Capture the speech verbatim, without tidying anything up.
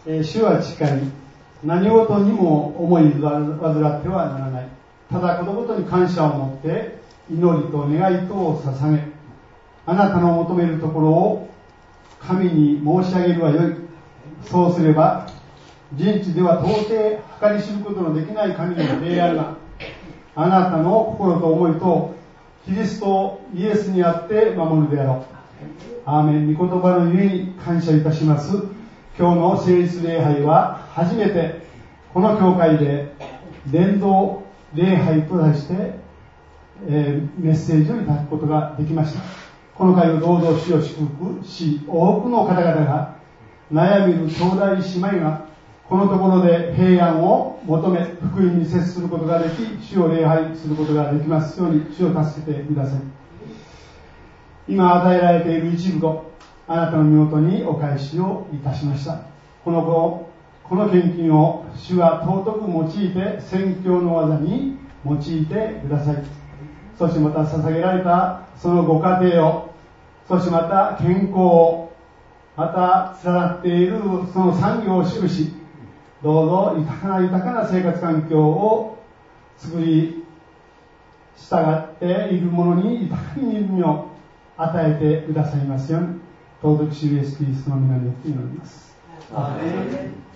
えー、主は近い。何事にも思い患ってはならない。ただこのことに感謝を持って祈りと願いとを捧げ、あなたの求めるところを神に申し上げるはよい。そうすれば人知では到底計り知ることのできない神の霊あるが、あなたの心と思いとキリストイエスにあって守るであろう。アーメン。御言葉のゆえに感謝いたします。今日の聖日礼拝は初めてこの教会で伝道礼拝と題して、えー、メッセージをいただくことができました。この会をどうぞ主を祝福し、多くの方々が悩みる兄弟姉妹がこのところで平安を求め福音に接することができ、主を礼拝することができますように主を助けてください。今与えられている一部をあなたの身元にお返しをいたしました。この後この献金を主は尊く用いて宣教の技に用いてください。そしてまた捧げられたそのご家庭を、そしてまた健康を、また連なっているその産業を祝し、どうぞ豊かな豊かな生活環境を作り従っている者に豊かに恵みを与えてくださいますように、尊く主イエスキリストの皆によって祈ります。アーメン。